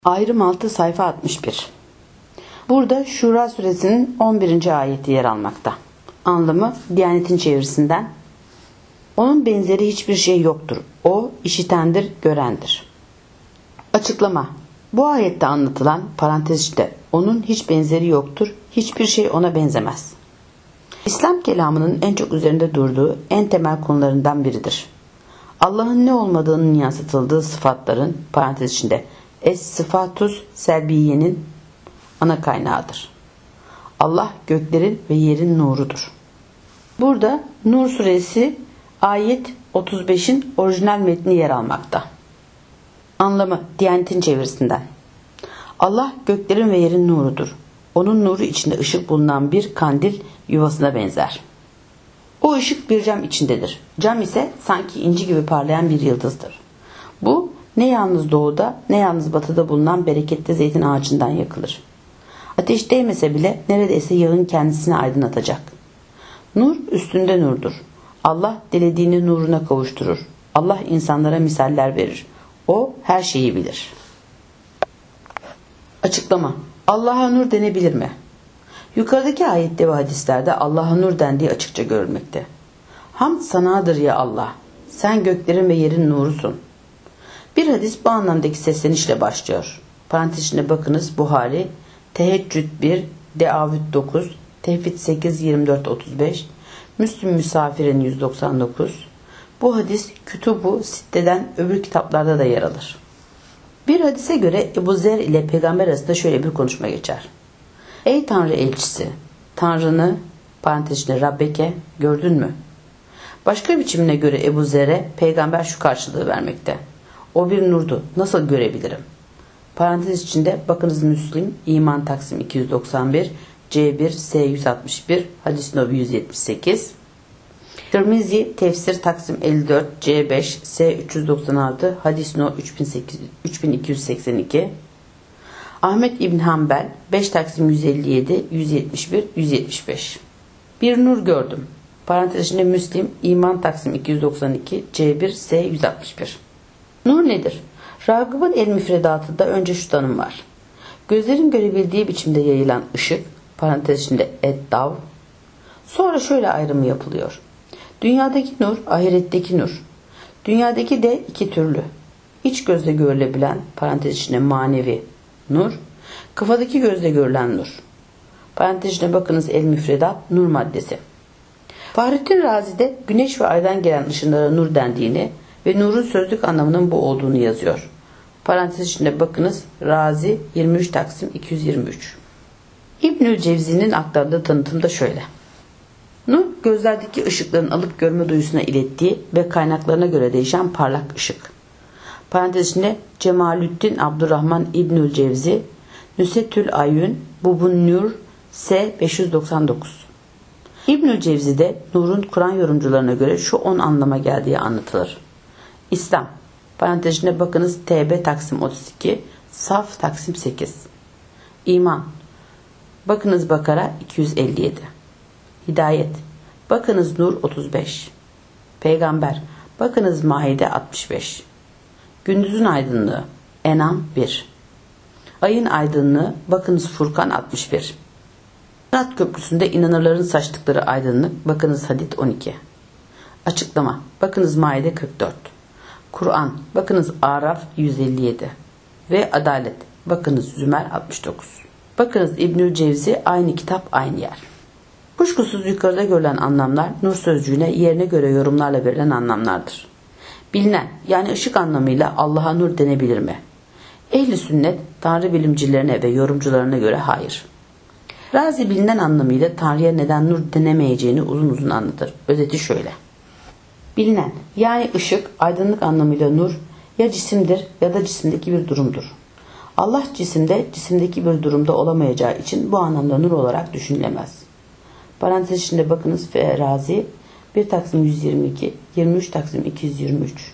Ayrım 6 sayfa 61. Burada Şura suresinin 11. ayeti yer almakta. Anlamı Diyanet'in çevirisinden: onun benzeri hiçbir şey yoktur. O işitendir, görendir. Açıklama: bu ayette anlatılan parantez içinde onun hiç benzeri yoktur, hiçbir şey ona benzemez. İslam kelamının en çok üzerinde durduğu en temel konularından biridir. Allah'ın ne olmadığının yansıtıldığı sıfatların parantez içinde Es-Sıfatus Selbiye'nin ana kaynağıdır. Allah göklerin ve yerin nurudur. Burada Nur suresi ayet 35'in orijinal metni yer almakta. Anlamı Diyanet'in çevirisinden: Allah göklerin ve yerin nurudur. Onun nuru içinde ışık bulunan bir kandil yuvasına benzer. O ışık bir cam içindedir. Cam ise sanki inci gibi parlayan bir yıldızdır. Bu ne yalnız doğuda ne yalnız batıda bulunan bereketli zeytin ağacından yakılır. Ateş değmese bile neredeyse yağın kendisini aydınlatacak. Nur üstünde nurdur. Allah dilediğini nuruna kavuşturur. Allah insanlara misaller verir. O her şeyi bilir. Açıklama: Allah'a nur denebilir mi? Yukarıdaki ayette ve hadislerde Allah'a nur dendiği açıkça görülmekte. Hamd sanadır ya Allah. Sen göklerin ve yerin nurusun. Bir hadis bu anlamdaki seslenişle başlıyor. Parantez içinde bakınız Buhari, Teheccüd 1, Deavüd 9, Tevhid 8, 24-35, Müslüm Müsafir'in 199. Bu hadis Kütüb-ü Sitte'den öbür kitaplarda da yer alır. Bir hadise göre Ebu Zer ile peygamber arasında şöyle bir konuşma geçer. Ey Tanrı elçisi, Tanrını parantez içinde Rabbeke gördün mü? Başka biçimine göre Ebu Zer'e peygamber şu karşılığı vermekte: o bir nurdu, nasıl görebilirim? Parantez içinde bakınız Müslim, İman Taksim 291, C1, S161, Hadis Nobi 178. Tirmizi, Tefsir Taksim 54, C5, S396, Hadis No 3282. Ahmet İbn Hanbel, 5 Taksim 157, 171, 175. Bir nur gördüm. Parantez içinde Müslim, İman Taksim 292, C1, S161. Nur nedir? Ragıb'ın el müfredatında önce şu tanım var: gözlerin görebildiği biçimde yayılan ışık, parantez içinde eddav. Sonra şöyle ayrımı yapılıyor: dünyadaki nur, ahiretteki nur. Dünyadaki de iki türlü: iç gözle görülebilen, parantez içinde manevi nur, kafadaki gözle görülen nur. Parantez içinde bakınız el müfredat, nur maddesi. Fahrettin Razi'de güneş ve aydan gelen ışınlara nur dendiğini ve nurun sözlük anlamının bu olduğunu yazıyor. Parantez içinde bakınız Razi 23 Taksim 223. İbnül Cevzi'nin aktardığı tanıtımda şöyle: nur gözlerdeki ışıkların alıp görme duyusuna ilettiği ve kaynaklarına göre değişen parlak ışık. Parantez içinde Cemalüddin Abdurrahman İbnül Cevzi, Nüsetül Ayyün Bubun Nur S 599. İbnül Cevzi'de nurun Kur'an yorumcularına göre şu 10 anlama geldiği anlatılır: İslam, parantez içinde bakınız TB Taksim 32, Saf Taksim 8. İman, bakınız Bakara 257. Hidayet, bakınız Nur 35. Peygamber, bakınız Maide 65. Gündüzün aydınlığı, Enam 1. Ayın aydınlığı, bakınız Furkan 61. Sırat köprüsünde inanırların saçtıkları aydınlık, bakınız Hadid 12. Açıklama, bakınız Maide 44. Kur'an, bakınız Araf 157 ve Adalet, bakınız Zümer 69. Bakınız İbnül Cevzi, aynı kitap aynı yer. Kuşkusuz yukarıda görülen anlamlar nur sözcüğüne yerine göre yorumlarla verilen anlamlardır. Bilinen yani ışık anlamıyla Allah'a nur denebilir mi? Ehli sünnet Tanrı bilimcilerine ve yorumcularına göre hayır. Razi bilinen anlamıyla Tanrı'ya neden nur denemeyeceğini uzun uzun anlatır. Özeti şöyle: bilinen yani ışık, aydınlık anlamıyla nur ya cisimdir ya da cisimdeki bir durumdur. Allah cisimde, cisimdeki bir durumda olamayacağı için bu anlamda nur olarak düşünülemez. Parantez içinde bakınız Razi 1 Taksim 122, 23 Taksim 223.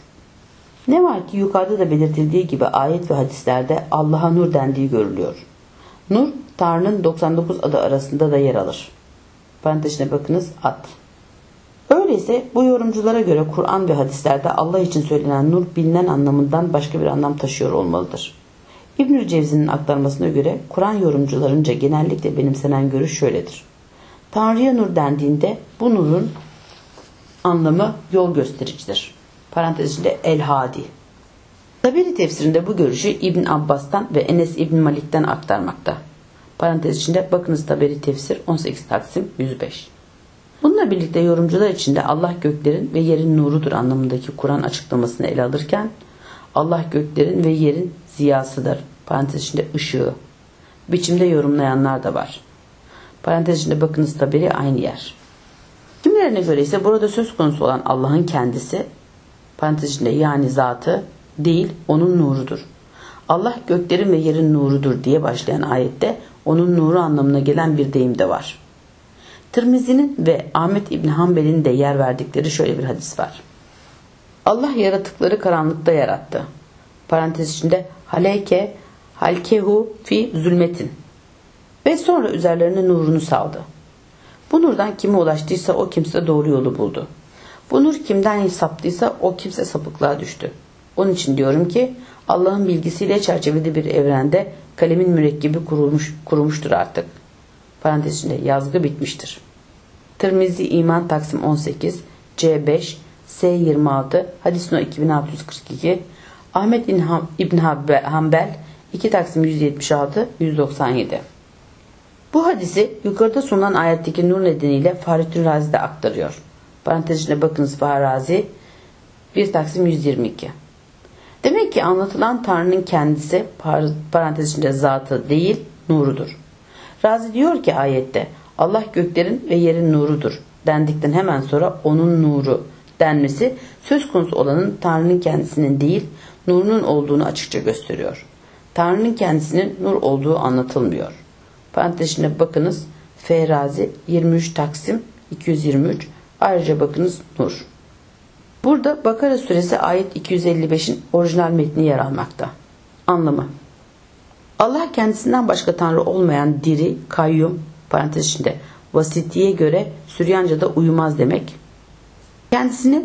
Ne var ki yukarıda da belirtildiği gibi ayet ve hadislerde Allah'a nur dendiği görülüyor. Nur, Tanrı'nın 99 adı arasında da yer alır. Parantez içinde bakınız Ad. Öyleyse bu yorumculara göre Kur'an ve hadislerde Allah için söylenen nur bilinen anlamından başka bir anlam taşıyor olmalıdır. İbnül Cevzi'nin aktarmasına göre Kur'an yorumcularınca genellikle benimsenen görüş şöyledir. Tanrı'ya nur dendiğinde bu nurun anlamı yol göstericidir. Parantez içinde El-Hadi. Taberi tefsirinde bu görüşü İbn Abbas'tan ve Enes İbn Malik'ten aktarmakta. Parantez içinde bakınız Taberi tefsir 18 Taksim 105. Bununla birlikte yorumcular içinde Allah göklerin ve yerin nurudur anlamındaki Kur'an açıklamasını ele alırken Allah göklerin ve yerin ziyasıdır. Parantez içinde ışığı. Biçimde yorumlayanlar da var. Parantez içinde bakınız Taberi aynı yer. Kimilerine göre ise burada söz konusu olan Allah'ın kendisi, parantez içinde yani zatı değil, onun nurudur. Allah göklerin ve yerin nurudur diye başlayan ayette onun nuru anlamına gelen bir deyim de var. Tirmizi'nin ve Ahmet İbni Hanbel'in de yer verdikleri şöyle bir hadis var. Allah yaratıkları karanlıkta yarattı. Parantez içinde halkehu fi zulmetin. Ve sonra üzerlerine nurunu saldı. Bu nurdan kime ulaştıysa o kimse doğru yolu buldu. Bu nur kimden saptıysa o kimse sapıklığa düştü. Onun için diyorum ki Allah'ın bilgisiyle çerçeveli bir evrende kalemin mürekkebi kurumuştur artık. Parantez içinde yazgı bitmiştir. Tirmizi İman Taksim 18, C5, S26, Hadis No 2642, Ahmet İbn Hanbel 2 Taksim 176, 197. Bu hadisi yukarıda sunulan ayetteki nur nedeniyle Fahrettin Razi de aktarıyor. Parantez içinde bakınız Fahrazi 1 Taksim 122. Demek ki anlatılan Tanrı'nın kendisi parantez içinde zatı değil nurudur. Razi diyor ki ayette Allah göklerin ve yerin nurudur dendikten hemen sonra onun nuru denmesi söz konusu olanın Tanrı'nın kendisinin değil nurunun olduğunu açıkça gösteriyor. Tanrı'nın kendisinin nur olduğu anlatılmıyor. Parantez içinde bakınız Fehrazi 23 Taksim 223, ayrıca bakınız nur. Burada Bakara suresi ayet 255'in orijinal metni yer almakta. Anlamı: Allah kendisinden başka tanrı olmayan diri, kayyum, parantez içinde vasitiye göre Süryanca'da uyumaz demek. Kendisini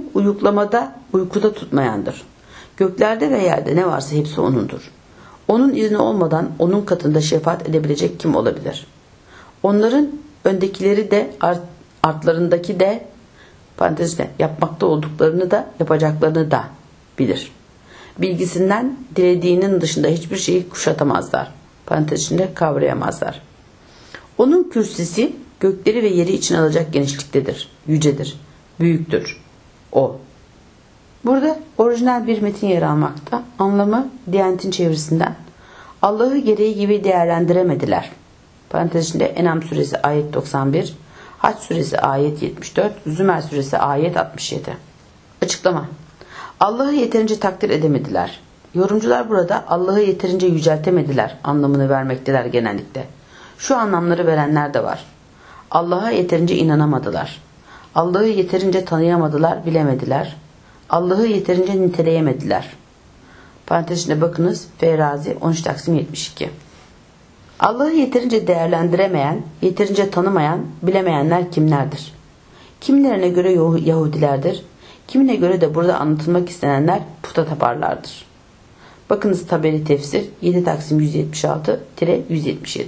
uykuda tutmayandır. Göklerde ve yerde ne varsa hepsi O'nundur. Onun izni olmadan O'nun katında şefaat edebilecek kim olabilir? Onların öndekileri de artlarındaki de parantezine yapmakta olduklarını da yapacaklarını da bilir. Bilgisinden dilediğinin dışında hiçbir şeyi kuşatamazlar. Parantez içinde kavrayamazlar. Onun kürsüsü gökleri ve yeri içine alacak genişliktedir. Yücedir. Büyüktür. O. Burada orijinal bir metin yer almakta. Anlamı Diyanet'in çevirisinden. Allah'ı gereği gibi değerlendiremediler. Parantez içinde En'am suresi ayet 91, Hac suresi ayet 74, Zümer suresi ayet 67. Açıklama: Allah'ı yeterince takdir edemediler. Yorumcular burada Allah'ı yeterince yüceltemediler anlamını vermekteler genellikle. Şu anlamları verenler de var. Allah'a yeterince inanamadılar. Allah'ı yeterince tanıyamadılar, bilemediler. Allah'ı yeterince niteleyemediler. Parantez içinde bakınız Fehrazi 13 Taksim 72. Allah'ı yeterince değerlendiremeyen, yeterince tanımayan, bilemeyenler kimlerdir? Kimilerine göre Yahudilerdir. Kimine göre de burada anlatılmak istenenler puta taparlardır. Bakınız Taberi tefsir 7 Taksim 176-177.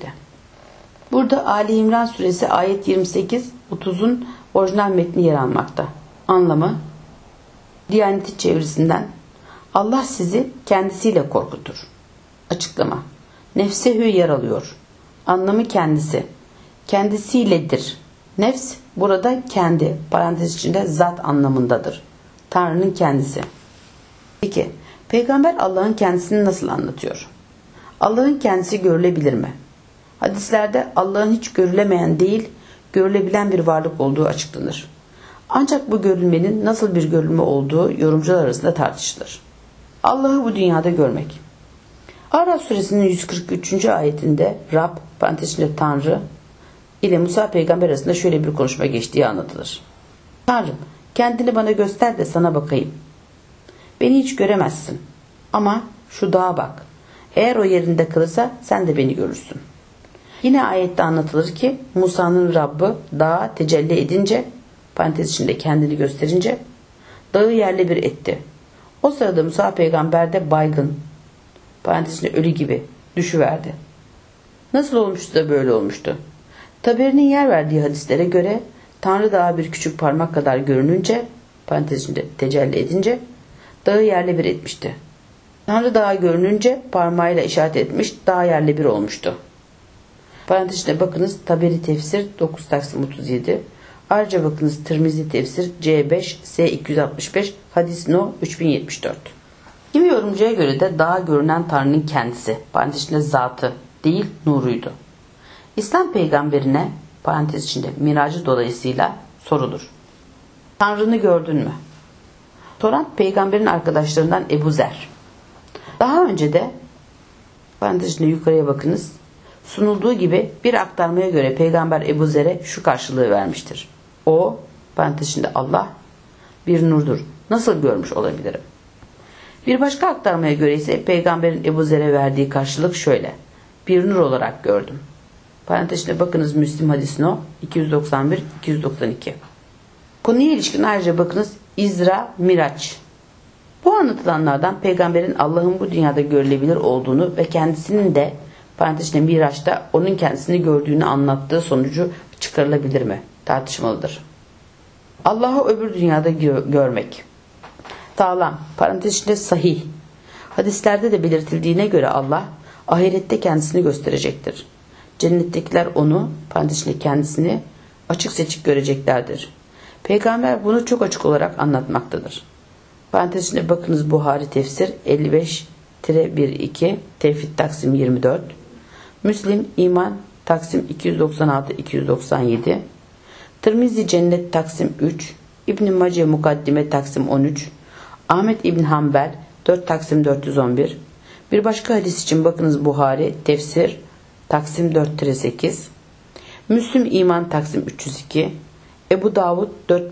Burada Ali İmran suresi ayet 28-30'un orijinal metni yer almakta. Anlamı Diyanet'in çevirisinden Allah sizi kendisiyle korkutur. Açıklama: Nefsehü yer alıyor. Anlamı kendisi. Kendisiyledir. Nefs burada kendi, parantez içinde zat anlamındadır. Tanrı'nın kendisi. Peki, Peygamber Allah'ın kendisini nasıl anlatıyor? Allah'ın kendisi görülebilir mi? Hadislerde Allah'ın hiç görülemeyen değil, görülebilen bir varlık olduğu açıklanır. Ancak bu görülmenin nasıl bir görülme olduğu yorumcular arasında tartışılır. Allah'ı bu dünyada görmek. Araf suresinin 143. ayetinde Rab, parantez içinde Tanrı ile Musa peygamber arasında şöyle bir konuşma geçtiği anlatılır. Tanrım, kendini bana göster de sana bakayım. Beni hiç göremezsin. Ama şu dağa bak. Eğer o yerinde kalırsa sen de beni görürsün. Yine ayette anlatılır ki Musa'nın Rabbi dağa tecelli edince, parantez içinde kendini gösterince dağı yerle bir etti. O sırada Musa peygamber de baygın, parantez içinde ölü gibi düşüverdi. Nasıl olmuştu da böyle olmuştu? Taberi'nin yer verdiği hadislere göre Tanrı Dağı bir küçük parmak kadar görününce, parantez içinde tecelli edince, dağı yerle bir etmişti. Tanrı Dağı görününce parmağıyla işaret etmiş, dağ yerle bir olmuştu. Parantez içinde bakınız Taberi tefsir 9 Taksim 37. Ayrıca bakınız Tirmizi tefsir C5 S265 hadis no 3074. Kimi yorumcuya göre de dağa görünen Tanrı'nın kendisi, parantez içinde zatı değil nuruydu. İslam peygamberine parantez içinde miracı dolayısıyla sorulur. Tanrı'nı gördün mü? Soran peygamberin arkadaşlarından Ebu Zer. Daha önce de parantez içinde yukarıya bakınız sunulduğu gibi bir aktarmaya göre peygamber Ebu Zer'e şu karşılığı vermiştir. O parantez içinde Allah bir nurdur. Nasıl görmüş olabilirim? Bir başka aktarmaya göre ise peygamberin Ebu Zer'e verdiği karşılık şöyle. Bir nur olarak gördüm. Parantez içinde bakınız Müslim hadis no 291-292. Konuya ilişkin ayrıca bakınız İzra Miraç. Bu anlatılanlardan peygamberin Allah'ın bu dünyada görülebilir olduğunu ve kendisinin de parantez içinde Miraç'ta onun kendisini gördüğünü anlattığı sonucu çıkarılabilir mi? Tartışmalıdır. Allah'ı öbür dünyada görmek. Sağlam, parantez içinde sahih. Hadislerde de belirtildiğine göre Allah ahirette kendisini gösterecektir. Cennettekiler onu, parantez içinde kendisini açık seçik göreceklerdir. Peygamber bunu çok açık olarak anlatmaktadır. Parantez içinde bakınız Buhari tefsir 55-12 Tevhid Taksim 24. Müslim İman Taksim 296-297. Tirmizi Cennet Taksim 3. İbn-i Mace Mukaddime Taksim 13. Ahmet İbn Hanbel 4 Taksim 411. Bir başka hadis için bakınız Buhari tefsir Taksim 4-8. Müslim İman Taksim 302. Ebu Davud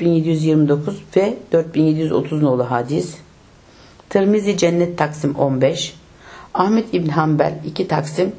4729 ve 4730 nolu hadis. Tirmizi Cennet Taksim 15. Ahmet İbn Hanbel 2 Taksim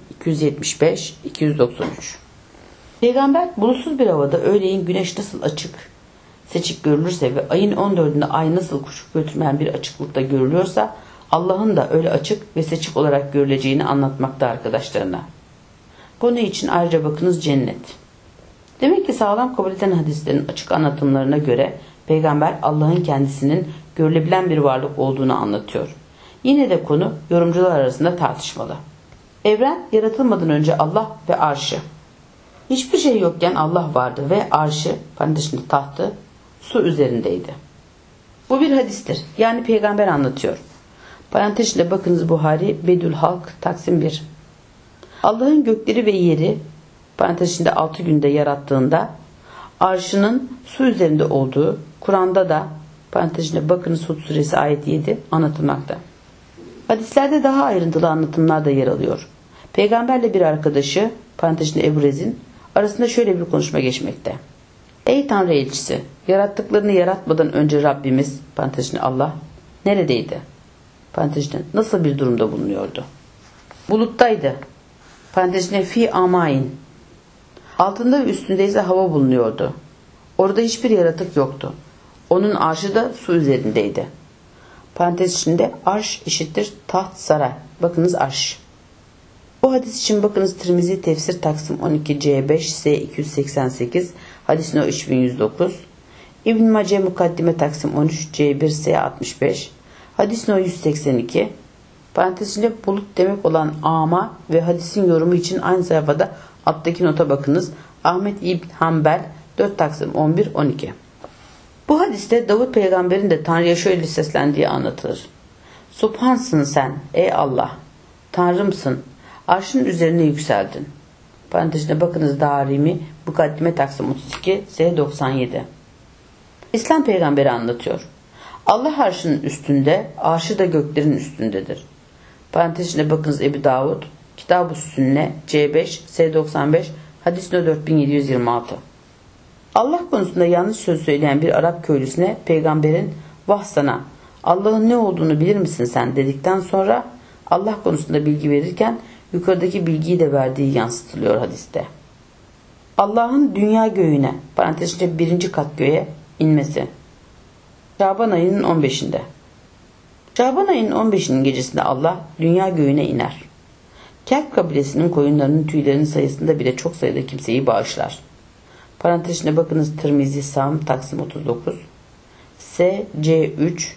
275-293. Peygamber bulutsuz bir havada öğleyin güneş nasıl açık seçik görülürse ve ayın 14'ünde ay nasıl kuşku götürmeyen bir açıklıkta görülüyorsa Allah'ın da öyle açık ve seçik olarak görüleceğini anlatmakta arkadaşlarına. Konu için ayrıca bakınız cennet. Demek ki sağlam kabul edilen hadislerin açık anlatımlarına göre peygamber Allah'ın kendisinin görülebilen bir varlık olduğunu anlatıyor. Yine de konu yorumcular arasında tartışmalı. Evren yaratılmadan önce Allah ve arşı. Hiçbir şey yokken Allah vardı ve arşı, parantez içinde tahtı, su üzerindeydi. Bu bir hadistir. Yani peygamber anlatıyor. Parantez içinde bakınız Buhari Bedül Halk Taksim 1. Allah'ın gökleri ve yeri parantez içinde 6 günde yarattığında arşının su üzerinde olduğu Kur'an'da da parantez içinde bakınız Hud suresi ayet 7 anlatılmakta. Hadislerde daha ayrıntılı anlatımlar da yer alıyor. Peygamberle bir arkadaşı parantez içinde Ebu Rezin arasında şöyle bir konuşma geçmekte. Ey Tanrı elçisi, yarattıklarını yaratmadan önce Rabbimiz parantez içinde Allah neredeydi? Parantez içinde nasıl bir durumda bulunuyordu? Buluttaydı. Parantez içinde fi amain. Altında ve üstünde ise hava bulunuyordu. Orada hiçbir yaratık yoktu. Onun arşı da su üzerindeydi. Parantez içinde arş eşittir taht saray. Bakınız arş. Bu hadis için bakınız Tirmizi tefsir Taksim 12 C5 S288 hadis no 3109. İbn Mace Mukaddime Taksim 13 C1 S65 hadis no 182. Parantez içinde bulut demek olan ama ve hadisin yorumu için aynı sayfada alttaki nota bakınız. Ahmet İbn Hanbel 4 Taksim 11-12. Bu hadiste Davut peygamberin de Tanrı'ya şöyle seslendiği anlatılır. Subhansın sen ey Allah. Tanrımsın. Arşın üzerine yükseldin. Parantezine bakınız Darimi Mukaddime Taksim 32 S97. İslam peygamberi anlatıyor. Allah arşının üstünde, arşı da göklerin üstündedir. Parantezine bakınız Ebu Davud Kitab-ı Sünne C5 S95 hadis no 4726. Allah konusunda yanlış söz söyleyen bir Arap köylüsüne peygamberin vah sana Allah'ın ne olduğunu bilir misin sen dedikten sonra Allah konusunda bilgi verirken yukarıdaki bilgiyi de verdiği yansıtılıyor hadiste. Allah'ın dünya göğüne parantez içinde 1. kat göğe inmesi. Şaban ayının 15'inde. Şaban ayının 15'inin gecesinde Allah dünya göğüne iner. Kelp kabilesinin koyunlarının tüylerinin sayısında bile çok sayıda kimseyi bağışlar. Parantez içinde bakınız Tirmizi Sam Taksim 39, S C3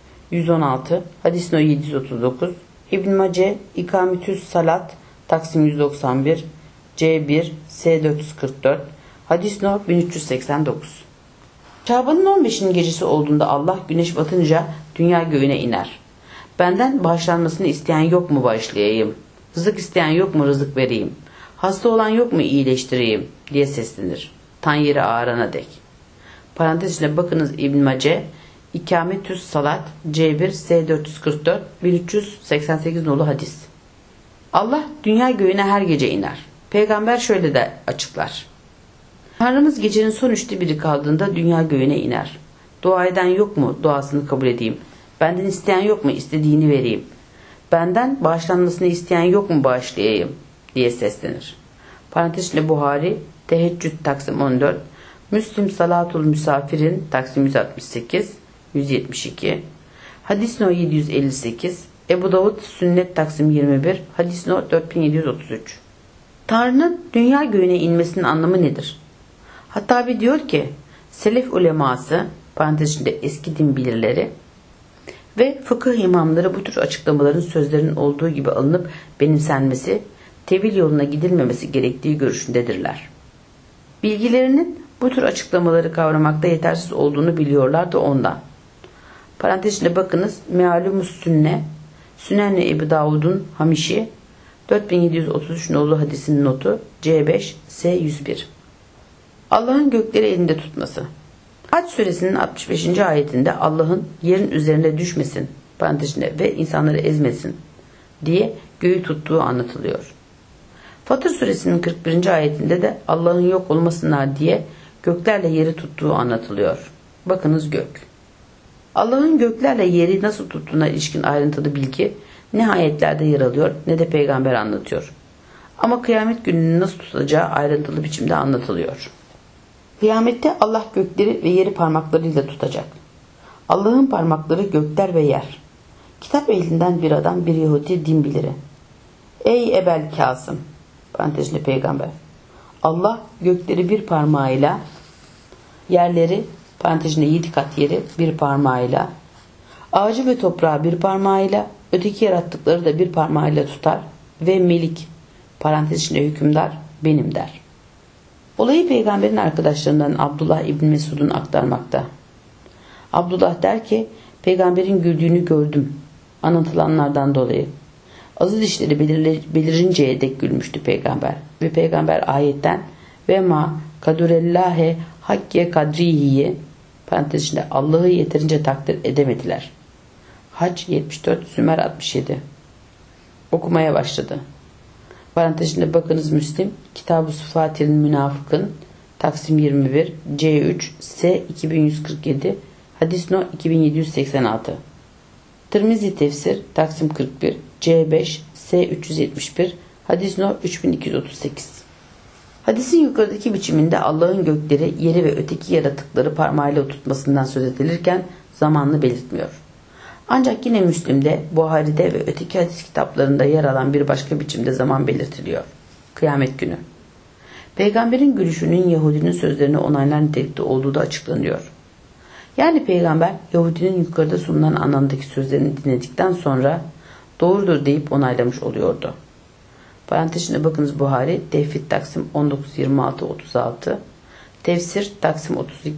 116, Hadis no 739, İbn Mace İkametüs Salat Taksim 191, C1 S 444, Hadis no 1389. Şaban'ın 15. gecesi olduğunda Allah güneş batınca dünya göğüne iner. Benden bağışlanmasını isteyen yok mu bağışlayayım? Rızık isteyen yok mu rızık vereyim? Hasta olan yok mu iyileştireyim diye seslenir. Tan yeri ağarana dek. Parantez içinde bakınız İbn Mace İkametüs Salat C1 S 444 1388 nolu hadis. Allah dünya göğüne her gece iner. Peygamber şöyle de açıklar. Tanrımız gecenin son 1/3 kaldığında dünya göğüne iner. Dua eden yok mu duasını kabul edeyim? Benden isteyen yok mu istediğini vereyim? Benden bağışlanmasını isteyen yok mu bağışlayayım diye seslenir. Parantez içinde Buhari Teheccüd Taksim 14, Müslim Salatul Müsafirin Taksim 168 172, Hadis no 758, Ebu Davud Sünnet Taksim 21, Hadis no 4733. Tanrı'nın dünya göğüne inmesinin anlamı nedir? Hattabi diyor ki, selef uleması, parantez içinde eski din bilirleri ve fıkıh imamları bu tür açıklamaların sözlerinin olduğu gibi alınıp benimsenmesi, tevil yoluna gidilmemesi gerektiği görüşündedirler. Bilgilerinin bu tür açıklamaları kavramakta yetersiz olduğunu biliyorlar da ondan. Parantez içinde bakınız Mealumus Sünne, Sünen-i Ebu Davud'un Hamişi, 4733 nolu hadisinin notu, C5 S101. Allah'ın gökleri elinde tutması. Hac suresinin 65. ayetinde Allah'ın yerin üzerine düşmesin parantez içinde ve insanları ezmesin diye göğü tuttuğu anlatılıyor. Fatır suresinin 41. ayetinde de Allah'ın yok olmasınlar diye göklerle yeri tuttuğu anlatılıyor. Bakınız gök. Allah'ın göklerle yeri nasıl tuttuğuna ilişkin ayrıntılı bilgi ne ayetlerde yer alıyor ne de peygamber anlatıyor. Ama kıyamet gününün nasıl tutacağı ayrıntılı biçimde anlatılıyor. Kıyamette Allah gökleri ve yeri parmaklarıyla tutacak. Allah'ın parmakları gökler ve yer. Kitap ehlinden bir adam, bir Yahudi din biliri. Ey Ebel Kasım, parantezinde peygamber. Allah gökleri bir parmağıyla, yerleri parantezinde 7 kat yeri bir parmağıyla, ağacı ve toprağı bir parmağıyla, öteki yarattıkları da bir parmağıyla tutar ve melik parantez içinde hükümdar benim der. Olayı peygamberin arkadaşlarından Abdullah İbni Mesud'un aktarmakta. Abdullah der ki peygamberin güldüğünü gördüm anlatılanlardan dolayı. Azı dişleri belirinceye dek gülmüştü peygamber. Ve peygamber ayetten ve ma kadurellâhe hakke kadrihiye parantez içinde Allah'ı yeterince takdir edemediler. Hac 74 Sümer 67 okumaya başladı. Parantez içinde bakınız Müslim Kitab-ı Sıfatil Münafıkın Taksim 21 C3 S 2147 Hadis no 2786. Tirmizi Tefsir Taksim 41 C5 S 371 Hadis no 3238. Hadisin yukarıdaki biçiminde Allah'ın gökleri, yeri ve öteki yaratıkları parmağıyla tutmasından söz edilirken zamanını belirtmiyor. Ancak yine Müslim'de, Buhari'de ve öteki hadis kitaplarında yer alan bir başka biçimde zaman belirtiliyor. Kıyamet günü. Peygamberin gülüşünün Yahudinin sözlerini onaylar nitelikte olduğu da açıklanıyor. Yani peygamber Yahudinin yukarıda sunulan anlamdaki sözlerini dinledikten sonra doğrudur deyip onaylamış oluyordu. Parantez içinde bakınız Buhari, Tevfik Taksim 19-26-36, Tefsir Taksim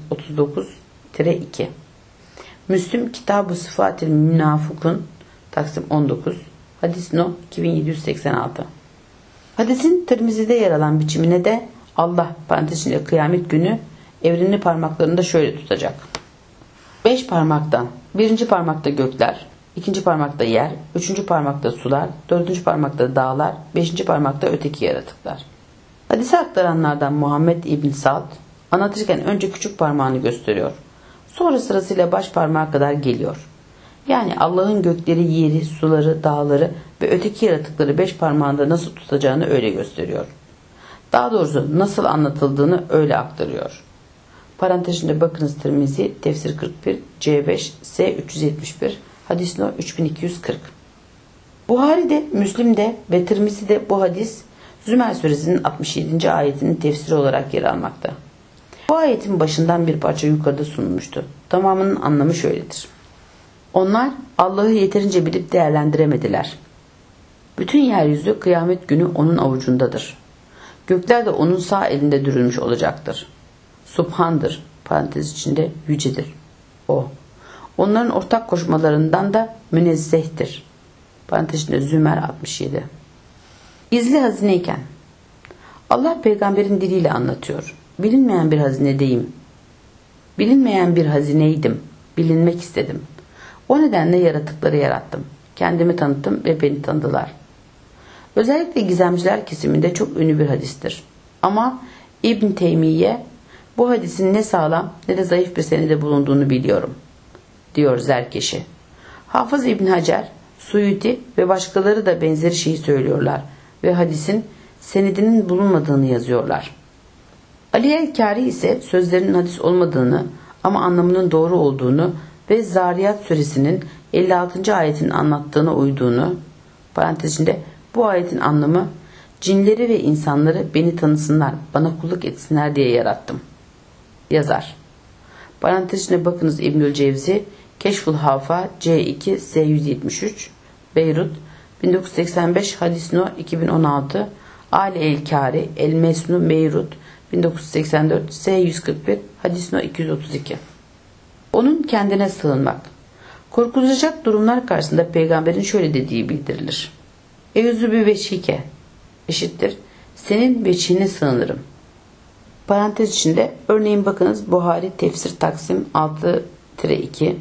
39-2. Müslim Kitab-ı Sıfatil Münafıkun Taksim 19 Hadis no 2786. Hadisin Tirmizi'de yer alan biçimine de Allah parantez içinde kıyamet günü evreni parmaklarında şöyle tutacak. 5 parmaktan birinci parmakta gökler, ikinci parmakta yer, üçüncü parmakta sular, dördüncü parmakta dağlar, beşinci parmakta öteki yaratıklar. Hadisi aktaranlardan Muhammed İbn Sa'd anlatırken önce küçük parmağını gösteriyor. Sonra sırasıyla baş parmağa kadar geliyor. Yani Allah'ın gökleri, yeri, suları, dağları ve öteki yaratıkları 5 parmağında nasıl tutacağını öyle gösteriyor. Daha doğrusu nasıl anlatıldığını öyle aktarıyor. Parantez içinde bakınız Tirmizi, Tefsir 41, C5, S 371, Hadis no 3240. Buhari'de, Müslim'de ve Tirmizi'de bu hadis Zümer suresinin 67. ayetinin tefsiri olarak yer almakta. Bu ayetin başından bir parça yukarıda sunulmuştu. Tamamının anlamı şöyledir. Onlar Allah'ı yeterince bilip değerlendiremediler. Bütün yeryüzü kıyamet günü onun avucundadır. Gökler de onun sağ elinde dürülmüş olacaktır. Subhandır, parantez içinde yücedir. O. Onların ortak koşmalarından da münezzehtir. Parantez içinde Zümer 67. Gizli hazineyken Allah peygamberin diliyle anlatıyor. Bilinmeyen bir hazinedeyim. Bilinmeyen bir hazineydim. Bilinmek istedim. O nedenle yaratıkları yarattım. Kendimi tanıttım ve beni tanıdılar. Özellikle gizemciler kesiminde çok ünlü bir hadistir. Ama İbn Teymiye bu hadisin ne sağlam ne de zayıf bir senede bulunduğunu biliyorum, diyor Zerkeşi. Hafız İbn Hacer, Suyuti ve başkaları da benzeri şeyi söylüyorlar ve hadisin senedinin bulunmadığını yazıyorlar. Ali el-Kari ise sözlerinin hadis olmadığını ama anlamının doğru olduğunu ve Zariyat suresinin 56. ayetin anlattığına uyduğunu, parantez içinde bu ayetin anlamı cinleri ve insanları beni tanısınlar, bana kulluk etsinler diye yarattım, yazar. Parantez içinde bakınız İbnül Cevzi, Keşful Hafa C2 S173 Beyrut 1985 Hadis No 2016 Ali el-Kari El-Mesnu Beyrut 1984 S141 Hadis No 232. Onun kendine sığınmak. Korkulacak durumlar karşısında peygamberin şöyle dediği bildirilir. Eûzü bi veçhike eşittir senin veçhine sığınırım. Parantez içinde örneğin bakınız Buhari Tefsir Taksim 6-2,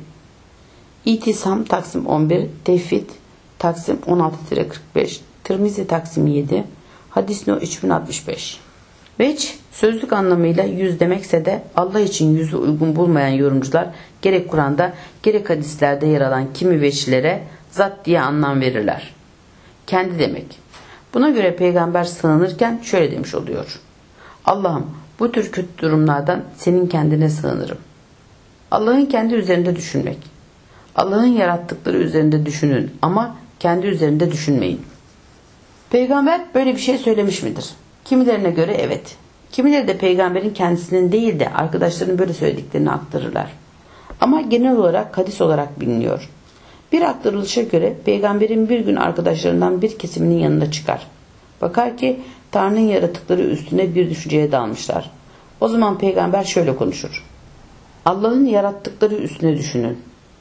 İtisam Taksim 11, Tevhid Taksim 16-45, Tirmizi Taksim 7, Hadis No 3065. Veç sözlük anlamıyla yüz demekse de Allah için yüzü uygun bulmayan yorumcular gerek Kur'an'da gerek hadislerde yer alan kimi veçlere zat diye anlam verirler. Kendi demek. Buna göre peygamber sığınırken şöyle demiş oluyor. Allah'ım bu tür kötü durumlardan senin kendine sığınırım. Allah'ın kendi üzerinde düşünmek. Allah'ın yarattıkları üzerinde düşünün ama kendi üzerinde düşünmeyin. Peygamber böyle bir şey söylemiş midir? Kimilerine göre evet. Kimileri de peygamberin kendisinin değil de arkadaşlarının böyle söylediklerini aktarırlar. Ama genel olarak hadis olarak biliniyor. Bir aktarılışa göre peygamberin bir gün arkadaşlarından bir kesiminin yanına çıkar. Bakar ki Tanrı'nın yaratıkları üstüne bir düşünceye dalmışlar. O zaman peygamber şöyle konuşur. Allah'ın yarattıkları üstüne düşünün.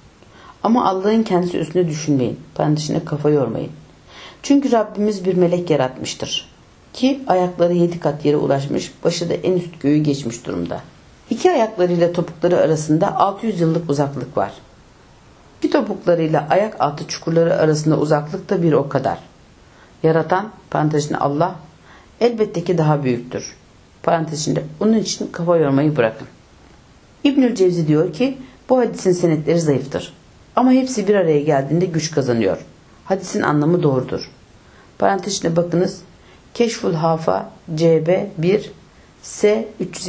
Ama Allah'ın kendisi üstüne düşünmeyin. Parantezine kafa yormayın. Çünkü Rabbimiz bir melek yaratmıştır. Ki ayakları 7 kat yere ulaşmış, başı da en üst göğü geçmiş durumda. İki ayaklarıyla topukları arasında 600 yıllık uzaklık var. İki topuklarıyla ayak altı çukurları arasında uzaklık da bir o kadar. Yaratan, parantezinde Allah, elbette ki daha büyüktür. Parantezinde onun için kafa yormayı bırakın. İbnül Cevzi diyor ki, bu hadisin senetleri zayıftır. Ama hepsi bir araya geldiğinde güç kazanıyor. Hadisin anlamı doğrudur. Parantezine bakınız. Keşful Hafa CB 1 S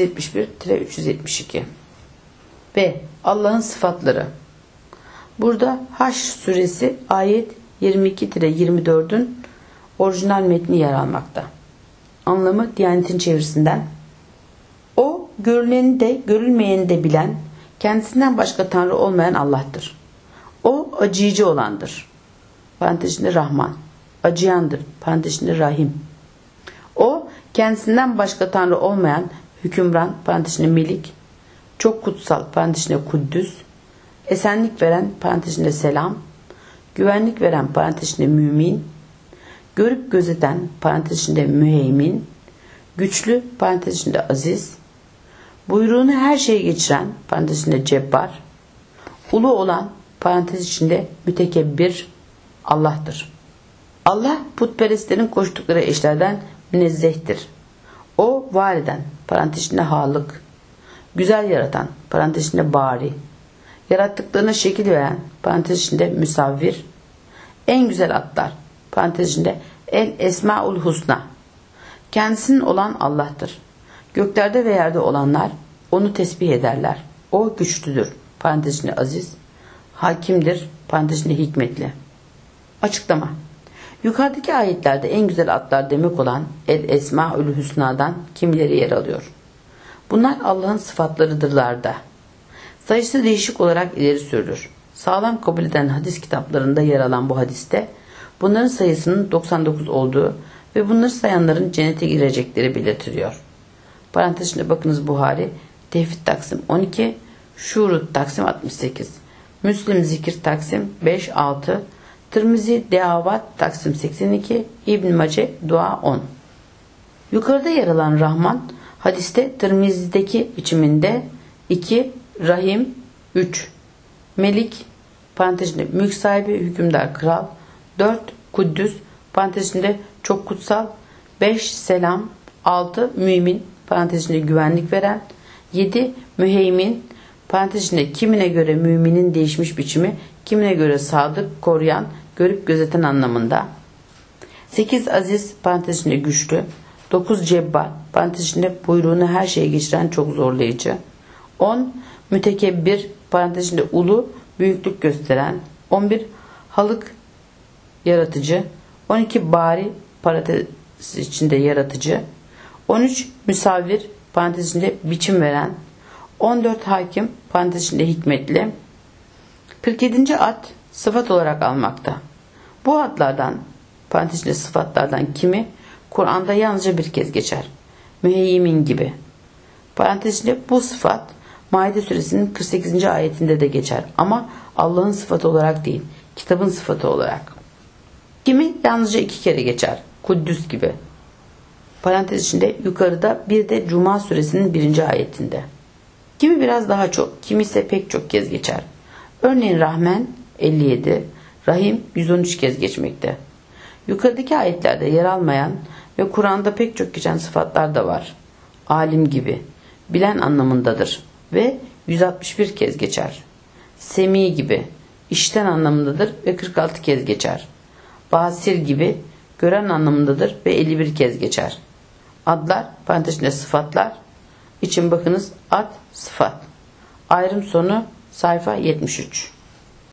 371-372. B. Allah'ın sıfatları. Burada Haşr suresi ayet 22-24'ün orijinal metni yer almakta. Anlamı Diyanet'in çevirisinden. O görüleni de görülmeyeni de bilen, kendisinden başka Tanrı olmayan Allah'tır. O acıyıcı olandır. Parantezinde Rahman. Acıyandır. Parantezinde Rahim. O kendisinden başka Tanrı olmayan hükümran, parantezinde Melik, çok kutsal, parantezinde Kuddüs, esenlik veren, parantezinde Selam, güvenlik veren, parantezinde Mümin, görüp gözeten, parantezinde Müheymin, güçlü, parantezinde Aziz, buyruğunu her şeye geçiren, parantezinde Cebbar, ulu olan, parantez içinde Mütekebbir Allah'tır. Allah putperestlerin koştukları eşlerden münezzehtir. O var eden, parantezinde Halık, güzel yaratan, parantezinde Bari, yarattıklarına şekil veren, parantezinde Müsavvir, en güzel atlar, parantezinde El Esmaul Husna, kendisinin olan Allah'tır. Göklerde ve yerde olanlar onu tesbih ederler. O güçlüdür, parantezinde aziz, hakimdir, parantezinde hikmetli. Açıklama. Yukarıdaki ayetlerde en güzel adlar demek olan El Esmaül Hüsna'dan kimileri yer alıyor? Bunlar Allah'ın sıfatlarıdırlar da. Sayısı değişik olarak ileri sürülür. Sağlam kabul eden hadis kitaplarında yer alan bu hadiste bunların sayısının 99 olduğu ve bunları sayanların cennete girecekleri belirtiliyor. Parantez içinde bakınız Buhari, Tevhid Taksim 12, Şurut Taksim 68, Müslim Zikir Taksim 5-6, Tirmizi Deavat Taksim 82, İbn Mace Dua 10. Yukarıda yer alan Rahman hadiste Tirmizi'deki biçiminde 2, Rahim 3, Melik parantezinde mülk sahibi, hükümdar, kral 4, Kuddüs parantezinde çok kutsal 5, Selam 6, Mümin parantezinde güvenlik veren 7, Müheymin parantezinde kimine göre müminin değişmiş biçimi, kimine göre sadık, koruyan, görüp gözeten anlamında 8, Aziz parantezinde güçlü 9, Cebbar parantezinde buyruğunu her şeye geçiren çok zorlayıcı 10, Mütekebbir parantezinde ulu, büyüklük gösteren 11, Halık yaratıcı 12, Bari parantez içinde yaratıcı 13, Müsavvir parantez içinde biçim veren 14, Hakim parantez içinde hikmetli 47. ad sıfat olarak almakta. Bu adlardan parantez içinde sıfatlardan kimi Kur'an'da yalnızca bir kez geçer. Müheymin gibi. Parantez içinde bu sıfat Maide suresinin 48. ayetinde de geçer ama Allah'ın sıfatı olarak değil, kitabın sıfatı olarak. Kimi yalnızca 2 kere geçer. Kuddüs gibi. Parantez içinde yukarıda bir de Cuma suresinin 1. ayetinde. Kimi biraz daha çok, kimi ise pek çok kez geçer. Örneğin Rahmen 57, Rahim 113 kez geçmekte. Yukarıdaki ayetlerde yer almayan ve Kur'an'da pek çok geçen sıfatlar da var. Alim gibi, bilen anlamındadır ve 161 kez geçer. Semi gibi, işten anlamındadır ve 46 kez geçer. Basir gibi, gören anlamındadır ve 51 kez geçer. Adlar, parantez içinde sıfatlar için bakınız ad, sıfat. Ayrım sonu sayfa 73.